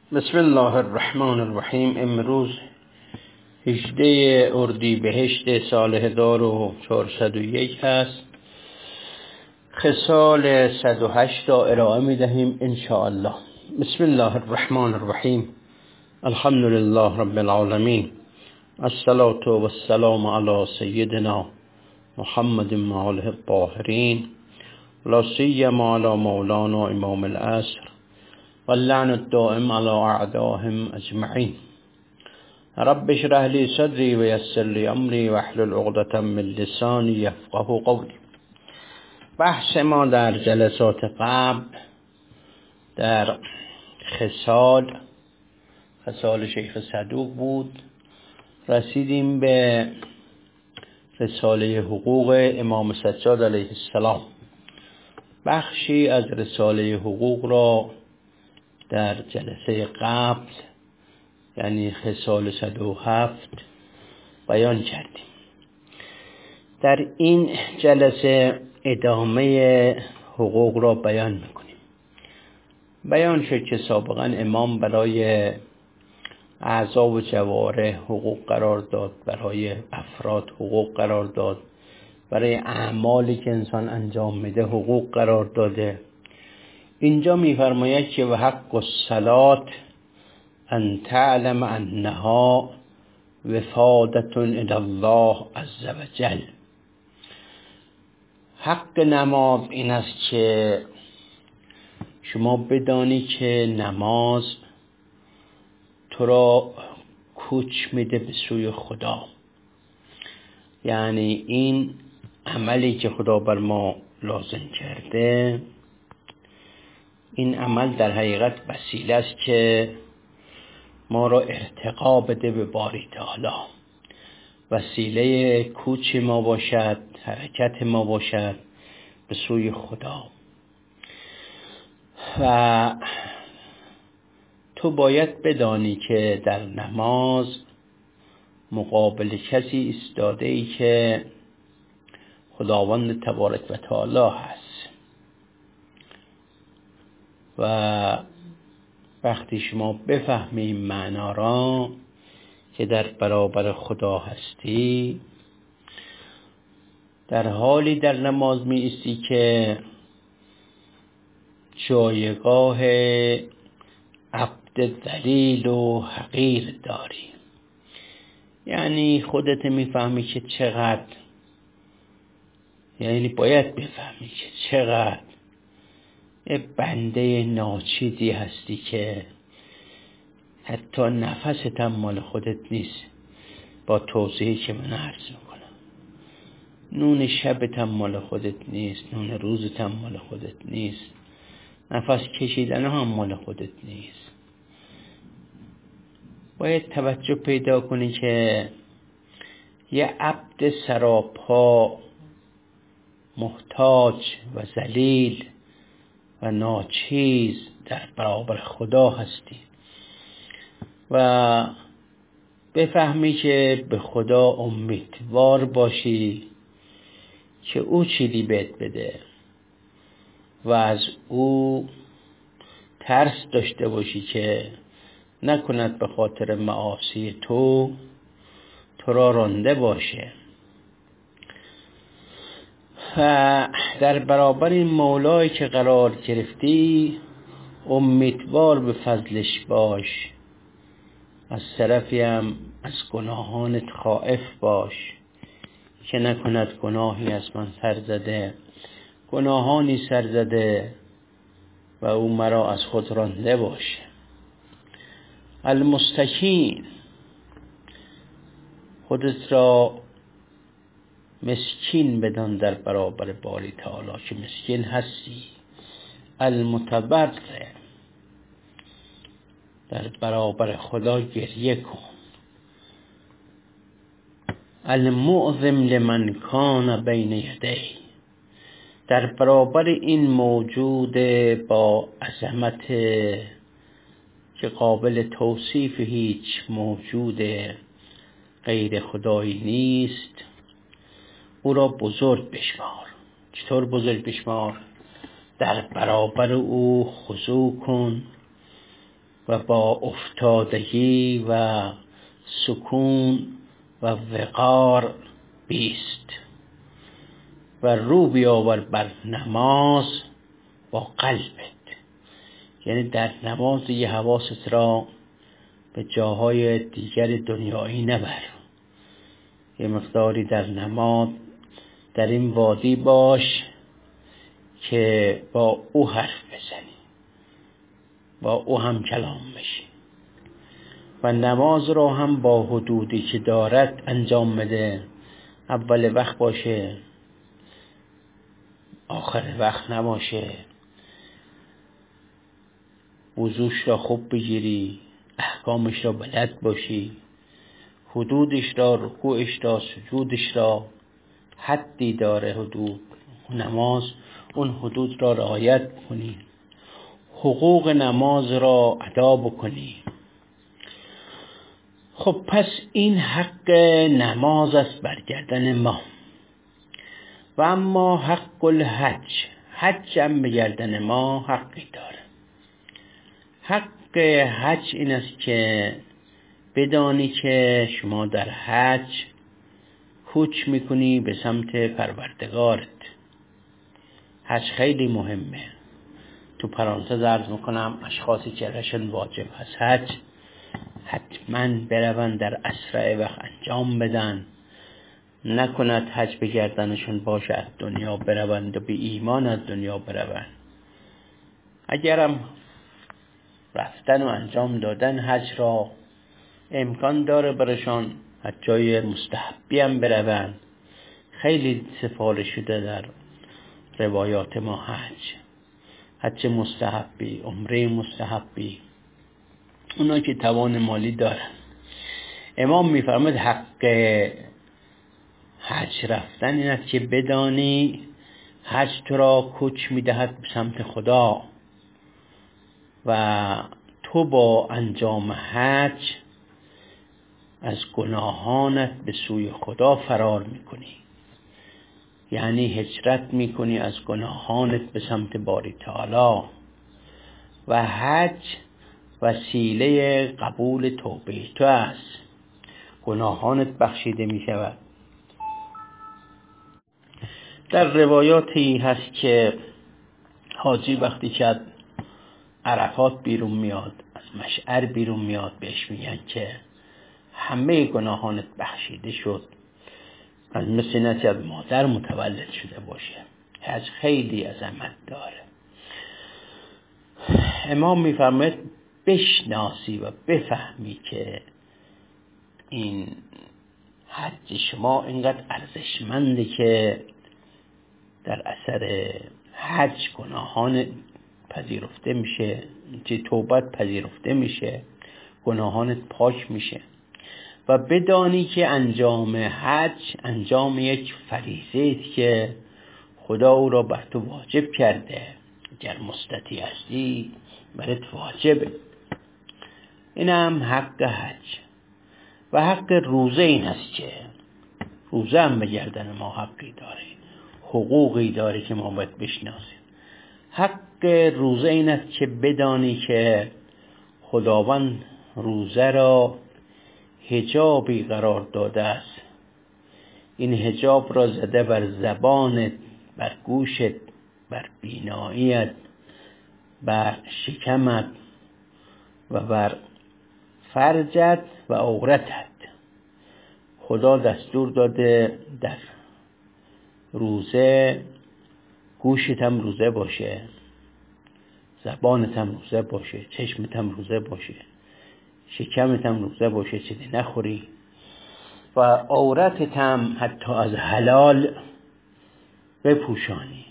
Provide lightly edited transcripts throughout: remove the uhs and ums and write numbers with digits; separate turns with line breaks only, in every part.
بسم الله الرحمن الرحیم. امروز 18 اردیبهشت سال 1401 هست. خصال 108 را ارائه می دهیم ان شاء الله. بسم الله الرحمن الرحیم. الحمد لله رب العالمین. الصلاة والسلام علی سیدنا محمد و آله الطاهرین، لا سیما علی مولانا امام العصر واللعن الدائم على اعدائهم اجمعین. رب اشرح لي صدري ويسر لي امري واحلل عقدة من لساني يفقهوا قولي. بحث ما در جلسات قبل در خصال شیخ صدوق بود. رسیدیم به رساله حقوق امام سجاد علیه السلام. بخشی از رساله حقوق را در جلسه قبل یعنی خصال 107 بیان کردیم. در این جلسه ادامه حقوق را بیان میکنیم. بیان شد که سابقا امام برای اعضا و جوارح حقوق قرار داد، برای افراد حقوق قرار داد، برای اعمالی که انسان انجام میده حقوق قرار داده. اینجا میفرماید که و حق الصلاة ان تعلم انها وفادة الی الله عز وجل. حق نماز این است که شما بدانی که نماز تو را کوچ میده به سوی خدا. یعنی این عملی که خدا بر ما لازم کرده، این عمل در حقیقت وسیله است که ما را ارتقا بده به باری تعالی. وسیله کوچ ما باشد، حرکت ما باشد به سوی خدا. و تو باید بدانی که در نماز مقابل کسی ایستاده ای که خداوند تبارک و تعالی هست. و وقتی شما بفهمی معنا را که در برابر خدا هستی، در حالی در نماز می ایستی که جایگاه عبد ذلیل و حقیر داری. یعنی خودت میفهمی که چقدر، یعنی باید بفهمی که چقدر بنده ناچیزی هستی که حتی نفست هم مال خودت نیست. با توضیحی که من عرض میکنم، نون شبت هم مال خودت نیست، نون روزت هم مال خودت نیست، نفس کشیدن هم مال خودت نیست. باید توجه پیدا کنی که یه عبد سراپا محتاج و ذلیل و ناچیز در برابر خدا هستی و بفهمی که به خدا امیدوار باشی که او چیزی بهت بده و از او ترس داشته باشی که نکند به خاطر معاصی تو را رانده باشه. و در برابر این مولایی که قرار گرفتی امیدوار به فضلش باش. از طرفی هم از گناهانت خائف باش که نکند گناهی از من سر زده، گناهانی سر زده و او مرا از خود رانده باشه. المستکین، خودت را مسکین بدان در برابر باری تعالی که مسکین هستی. المتبرع، در برابر خدا گریه کن. المعظم لمن کان بین یدی، در برابر این موجود با عظمت که قابل توصیف هیچ موجود غیر خدایی نیست، او را بزرگ بشمار. چطور بزرگ بشمار؟ در برابر او خضوع کن و با افتادگی و سکون و وقار بیست و رو بیاور بر نماز با قلبت. یعنی در نماز یه حواست را به جاهای دیگر دنیایی نبر، یه مقداری در نماز در این وادی باش که با او حرف بزنی، با او هم کلام بشی و نماز را هم با حدودی که دارد انجام بده. اول وقت باشه، آخر وقت نباشه. وضوش را خوب بگیری، احکامش را بلد باشی، حدودش را، رکوعش را، سجودش را حدی داره. حدود نماز اون حدود را رعایت کنی، حقوق نماز را ادا بکنی. خب پس این حق نماز است بر گردن ما. و اما حق الحج، حج هم به گردن ما حقی داره. حق حج این است که بدانی که شما در حج کوچ میکنی به سمت پروردگارت. حج خیلی مهمه. تو پرانتز عرض میکنم اشخاصی که رشن واجب هست حج حتما برون در اسرع وقت انجام بدن، نکند حج بگردنشون باشه از دنیا بروند و بی ایمان از دنیا بروند. اگرم رفتن و انجام دادن حج را امکان داره برشان حجای مستحبی هم بروند. خیلی سفارش شده در روایات ما حج مستحبی، عمره مستحبی، اونا که توان مالی دارن. امام میفرماید حق حج رفتن این است که بدانی حج تو را کوچ میدهد به سمت خدا و تو با انجام حج از گناهانت به سوی خدا فرار میکنی. یعنی هجرت میکنی از گناهانت به سمت باری تعالی و حج وسیله قبول توبه تو است. گناهانت بخشیده میشود. در روایاتی هست که حاجی وقتی که از عرفات بیرون میاد، از مشعر بیرون میاد، بهش میگن که همه گناهانت بخشیده شد، از مثل اینه از مادر متولد شده باشه. حج خیلی عظمت داره. امام میفرماید بشناسی و بفهمی که این حج شما اینقدر ارزشمنده که در اثر حج گناهان پذیرفته میشه، که توبت پذیرفته میشه، گناهانت پاک میشه. و بدانی که انجام حج انجام یک فریضه است که خدا او را بر تو واجب کرده. اگر مستطیع هستی برات واجبه. این هم حق حج. و حق روزه این است که روزه هم به گردن ما حقی داره، حقوقی داره که ما باید بشناسیم. حق روزه این است که بدانی که خداوند روزه را حجابی قرار داده است. این حجاب را زده بر زبانت، بر گوشت، بر بیناییت، بر شکمت و بر فرجت و عورتت. خدا دستور داده در روزه گوشت هم روزه باشه، زبانت هم روزه باشه، چشمت هم روزه باشه، شکمت هم روزه باشه، چیزی نخوری و عورتت هم حتی از حلال بپوشانی.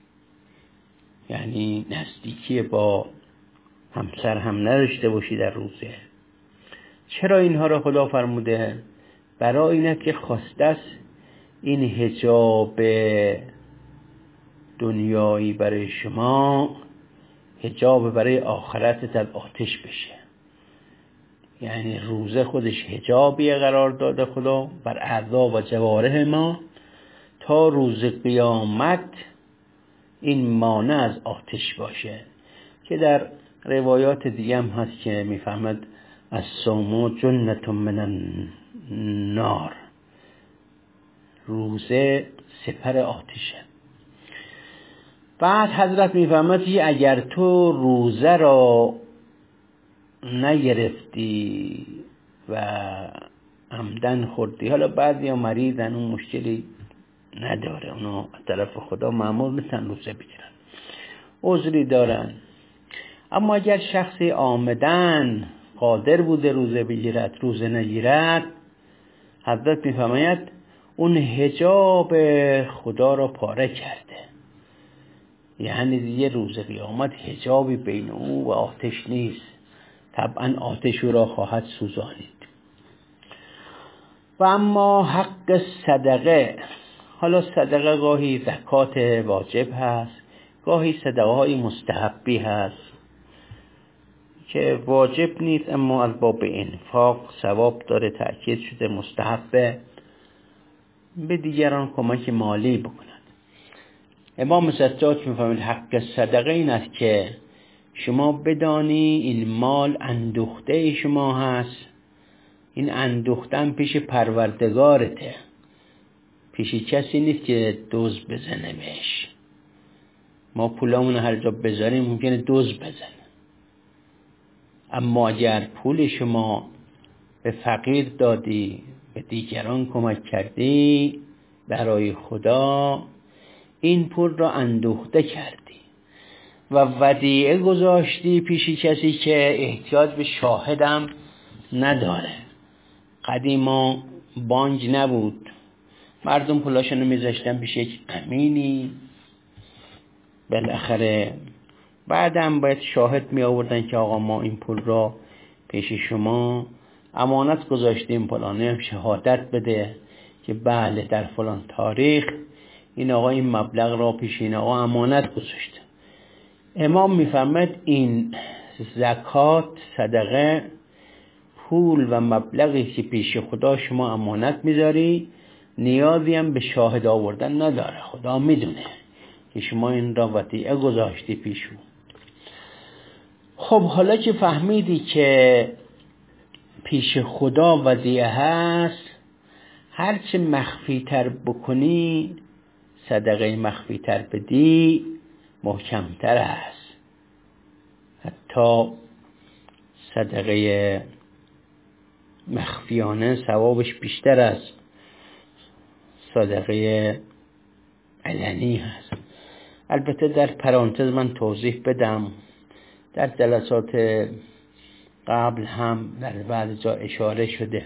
یعنی نزدیکی با همسر هم نداشته باشی در روزه. چرا اینها را خدا فرموده؟ برای اینه که خواسته است این حجاب دنیایی برای شما حجاب برای آخرتت از آتش بشه. یعنی روزه خودش حجابی قرار داده خدا بر اعضا و جوارح ما تا روز قیامت این مانع از آتش باشه، که در روایات دیگه هم هست که میفهمد الصوم جنة من النار، روزه سپر آتشه. بعد حضرت میفهمد که اگر تو روزه را نگرفتی و عمدن خوردی، حالا بعضی ها مریضن اون مشکلی نداره، اونا از طرف خدا مأمور نیستن روزه بگیرن، عذری دارن. اما اگر شخصی عامدن قادر بوده روزه بگیرد، روزه نگیرد، حضرت میفرماید اون حجاب خدا را پاره کرده، یعنی دیگه روز قیامت حجابی بین او و آتش نیست، طبعا آتش او را خواهد سوزانید. و اما حق صدقه، حالا صدقه گاهی زکات واجب هست، گاهی صدقه های مستحبی هست که واجب نیست اما از باب انفاق ثواب داره، تأکید شده مستحبه، به دیگران کمک مالی بکنند. امام سجاد میفرماید حق صدقه این است که شما بدانی این مال اندوخته شما هست، این اندوختن پیش پروردگارته، پیش کسی نیست که دزد بزنه بهش. ما پولامون هر جا بذاریم ممکنه دزد بزنه، اما اگر پول شما به فقیر دادی، به دیگران کمک کردی برای خدا، این پول را اندوخته کردی و ودیعه گذاشتی پیش کسی که احتیاج به شاهدم نداره. قدیما بانک نبود، مردم پولاشونو میذاشتن پیش یک امینی، بالاخره بعدم باید شاهد می آوردن که آقا ما این پول را پیش شما امانت گذاشتیم، فلانی هم شهادت بده که بله در فلان تاریخ این آقا این مبلغ را پیش این آقا امانت گذاشته. امام میفرماید این زکات، صدقه، پول و مبلغی که پیش خدا شما امانت میذاری نیازی هم به شاهد آوردن نداره، خدا میدونه که شما این را ودیعه گذاشتی پیش او. خب حالا که فهمیدی که پیش خدا ودیعه هست، هرچه مخفی تر بکنی، صدقه مخفی تر بدی، محکمتر است. حتی صدقه مخفیانه ثوابش بیشتر است صدقه علنی هست. البته در پرانتز من توضیح بدم، در جلسات قبل هم در بعض جا اشاره شده،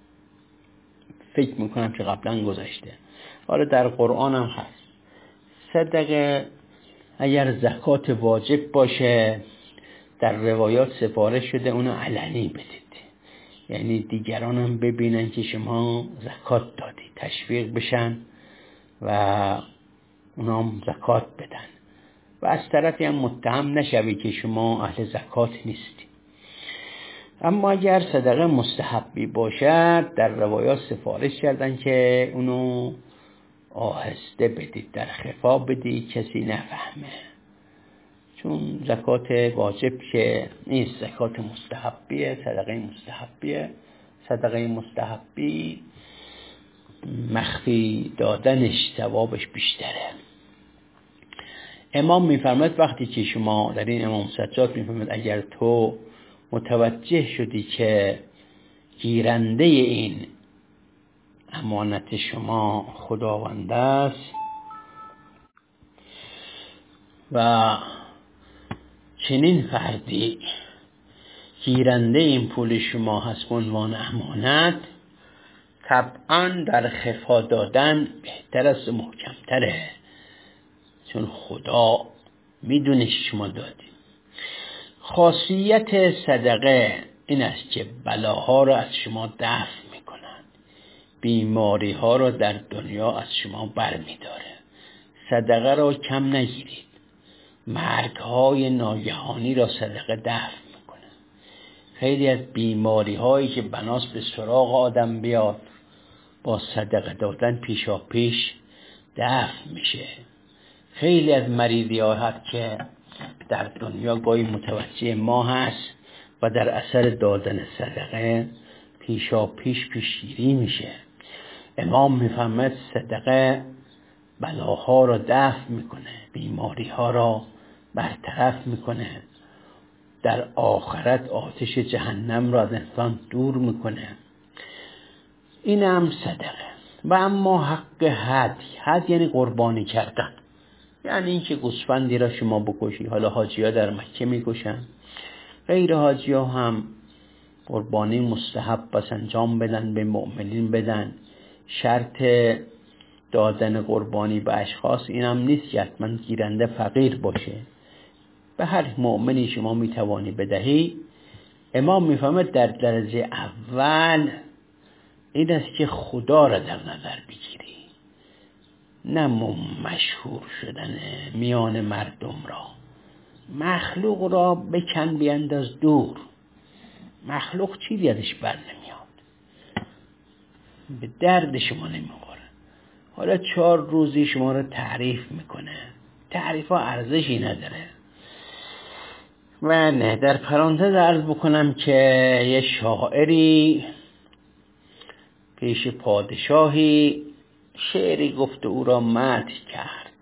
فکر میکنم که قبلا گذشته، حالا در قرآن هم هست. صدقه اگر زکات واجب باشه در روایات سفارش شده اونو علنی بدید، یعنی دیگران هم ببینن که شما زکات دادی، تشویق بشن و اونا هم زکات بدن و از طرفی هم متهم نشوی که شما اهل زکات نیستی. اما اگر صدقه مستحبی باشد در روایات سفارش کردن که اونو آهسته بدید، در خفا بدید، کسی نفهمه، چون زکات واجب که نیست، زکات مستحبیه، صدقه مستحبیه. صدقه مستحبی مخفی دادنش ثوابش بیشتره. امام میفرماید وقتی که شما در این امام سجاد میفرماید اگر تو متوجه شدی که گیرنده این امانت شما خداوند است و چنین فردی گیرنده این پول شما هست به عنوان امانت، طبعا در خفا دادن بهتر است و محکمتره، چون خدا میدونه شما دادی. خاصیت صدقه این است که بلاها را از شما دفع میکنند، بیماری ها را در دنیا از شما برمیداره. صدقه را کم نگیرید، مرگ های ناگهانی را صدقه دفع میکنه. خیلی از بیماری هایی که بناس به سراغ آدم بیاد با صدقه دادن پیشا پیش دفع میشه. خیلی از مریضی ها هست که در دنیا گاهی متوجه ما هست و در اثر دادن صدقه پیشا پیشگیری میشه. امام میفهمد صدقه بلاها را دفع میکنه، بیماری ها را برطرف میکنه، در آخرت آتش جهنم را از انسان دور میکنه. این هم صدقه. و اما حق هدی یعنی قربانی کردن، یعنی اینکه گوسفندی را شما بکشی. حالا حاجی ها در مکه میکشن، غیر حاجی ها هم قربانی مستحب بس انجام بدن، به مؤمنین بدن. شرط دادن قربانی به اشخاص این هم نیست که حتما گیرنده فقیر باشه، به هر مؤمنی شما میتوانی بدهی. امام میفهمد در درجه اول این است که خدا را در نظر بگیری، نه مشهور شدن میان مردم را. مخلوق را بکن بینداز دور. مخلوق چیزی ازش بر نمیاد، به درد شما نمیخوره. حالا 4 روزی شما را تعریف میکنه، تعریف ها ارزشی نداره. و نه، در پرانتز عرض بکنم که یه شاعری پیش پادشاهی شعری گفت، او را مدح کرد.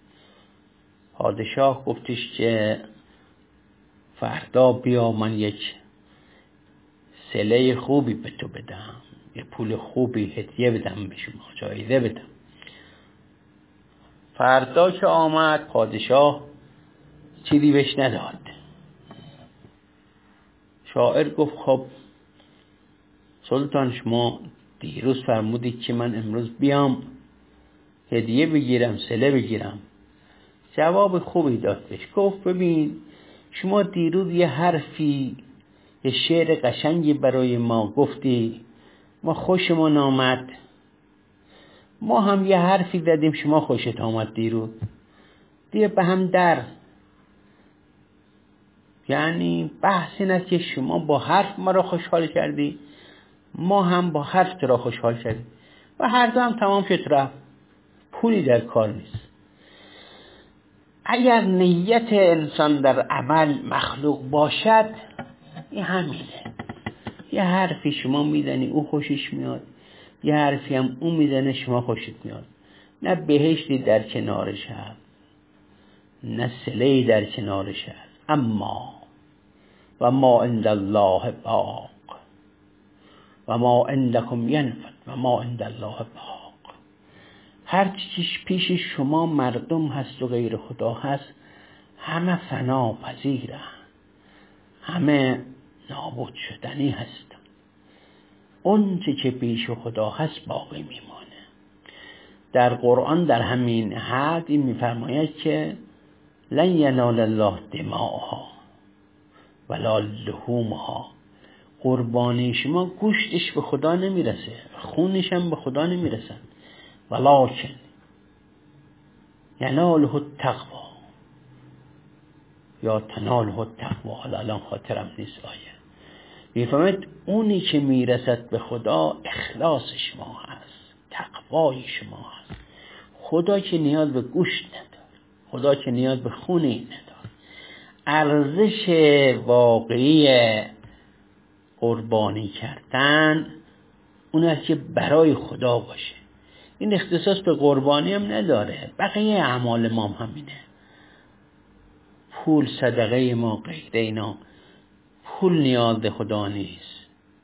پادشاه گفتش که فردا بیا من یک صله خوبی به تو بدم، یه پول خوبی هدیه بدم به شما، جایزه بدم. فردا که آمد پادشاه چیزی بهش نداد. شاعر گفت خب سلطان شما دیروز فرمودید که من امروز بیام هدیه بگیرم، صله بگیرم. جواب خوبی داد بهش. گفت ببین شما دیروز یه حرفی، یه شعر قشنگی برای ما گفتی، ما خوشمون آمد. ما هم یه حرفی زدیم شما خوشت آمد دیروز، دیگه به هم در. یعنی بحث این است که شما با حرف ما را خوشحال کردی، ما هم با حرف تو را خوشحال کردیم و هر دو هم تمام شد رفت. پولی در کار نیست. اگر نیت انسان در عمل مخلوق باشد، این همینه. یه حرفی شما میزنی او خوشش میاد، یه حرفی هم اون میزنه شما خوشت میاد. نه بهشتی در کنارش هست، نه صله‌ای در کنارش هست. اما و ما عند الله باق و ما عندکم ینفد و ما عند الله باق. هر چیز پیش شما مردم هست و غیر خدا هست، همه فنا پذیرن، همه نابود شدنی هست. اون چی که پیش خدا هست باقی میمانه. در قرآن در همین حد این میفرماید که لن ینال الله دماءها ولا لحومها. قربانی شما گوشتش به خدا نمیرسه، خونش هم به خدا نمیرسن. ولکن یناله التقوا یا تناله التقوا. الان خاطرم نیست آیه. میفهمید اونی که میرسد به خدا اخلاص شما هست، تقوای شما هست. خدا که نیاز به گوشت نداره، خدا که نیاز به خونی نداره. ارزش واقعی قربانی کردن اون است که برای خدا باشه. این اختصاص به قربانی هم نداره، بقیه اعمال ما هم همینه. پول، صدقه ما، غیره اینا، پول نیاز به خدا نیست،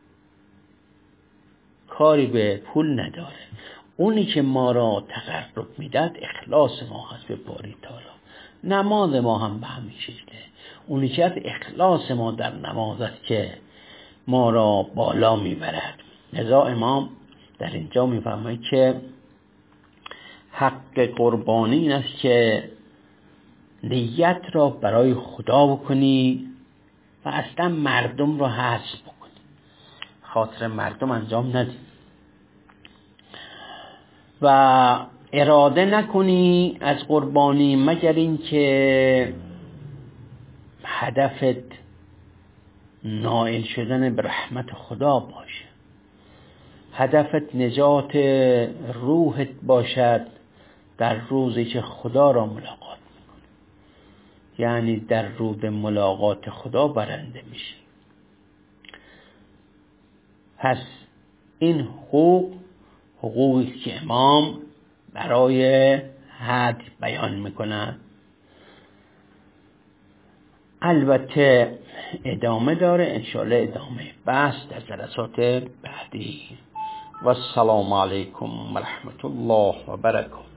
کاری به پول نداره. اونی که ما را تقرب میداد اخلاص ما هست به باری تعالی. نماز ما هم به همین شکله. اونی که از اخلاص ما در نماز است که ما را بالا میبرد. لذا امام در اینجا میفرماید که حق قربانی این است که نیت را برای خدا بکنی و اصلا مردم را حذف بکنی، خاطر مردم انجام ندی و اراده نکنی از قربانی مگر این که هدفت نائل شدن به رحمت خدا باشه، هدفت نجات روحت باشد در روزی که خدا را ملاقات میکنی. یعنی در رو به ملاقات خدا برنده میشه. پس این حقوقی که امام برای هدی بیان میکنن البته ادامه داره، انشاءالله ادامه بحث در جلسات بعدی. و السلام علیکم و رحمت الله و برکاته.